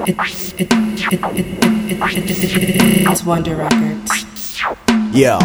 It's Wonder Records. Yeah.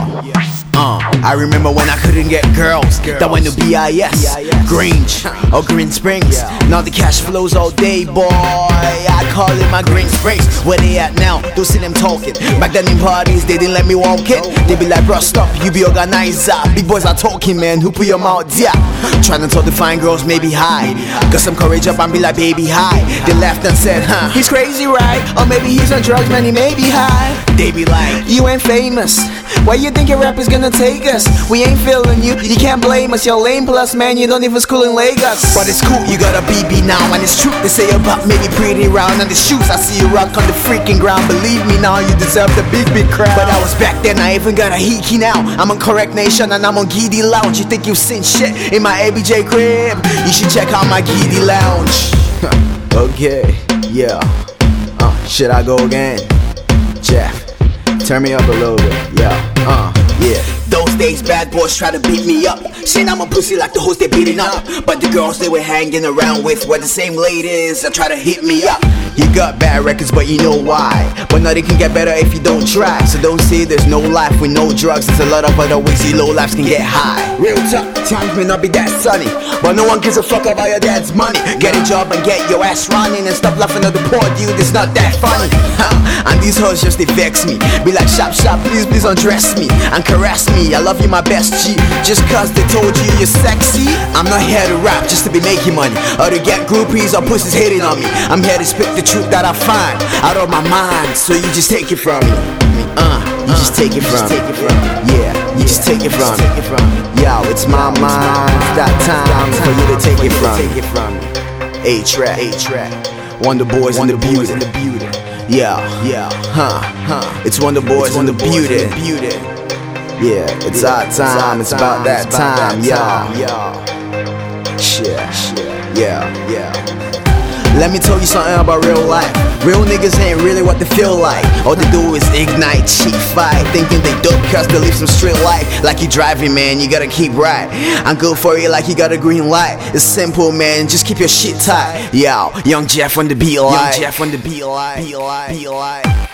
I remember when I couldn't get girls that went to BIS, Grange, or Green Springs. Now the cash flows all day, boy. I call it my Green Springs. Where they at now? Don't see them talking. Back then in parties, they didn't let me walk in. They be like, bro, stop, you be organizer. Big boys are talking, man. Who put your mouth? Yeah. Trying to talk to fine girls, maybe high. Got some courage up and be like, baby, high. They laughed and said, he's crazy, right? Or maybe he's on drugs, man, he may be high. They be like, you ain't famous. Why you think your rap is gonna take us? We ain't feeling you, you can't blame us. You're lame plus, man, you don't even school in Lagos. But it's cool, you got a BB now. And it's true, they say about maybe pretty round. And the shoes, I see you rock on the freaking ground. Believe me now, you deserve the big crowd. But I was back then, I even got a hiki now. I'm on Correct Nation and I'm on Giddy Lounge. You think you've seen shit in my ABJ crib? You should check out my Giddy Lounge. Okay, yeah. Should I go again? Jeff, turn me up a little bit, yeah. Those days bad boys try to beat me up, saying I'm a pussy like the hoes they beating up. But the girls they were hanging around with were the same ladies that try to hit me up. You got bad records but you know why. But nothing can get better if you don't try. So don't say there's no life with no drugs. There's a lot of other ways you low lives can get high. Real talk, times may not be that sunny, but no one gives a fuck about your dad's money. Get a job and get your ass running, and stop laughing at the poor dude, it's not that funny. And these hoes just they vex me. Be like, shop, please undress me and caress me. I love you my best G, just cause they told you you're sexy. I'm not here to rap just to be making money, or to get groupies or pussies hating on me. I'm here to spit the truth that I find out of my mind, so you just take it from me. You just take it from me. Yeah, you just take it from me. Yo, it's my mind, it's that time for you to take it from me. A-Track, Wonder Boys in the building. Yeah, it's Wonder Boys in the building. Yeah, it's our time, it's about that time, Shit, yeah. Let me tell you something about real life. Real niggas ain't really what they feel like. All they do is ignite, cheat, fight, thinking they dope cause they live some street life. Like you driving, man, you gotta keep right. I'm good for it like you got a green light. It's simple, man, just keep your shit tight. Yo, Young Jeff on the beat line.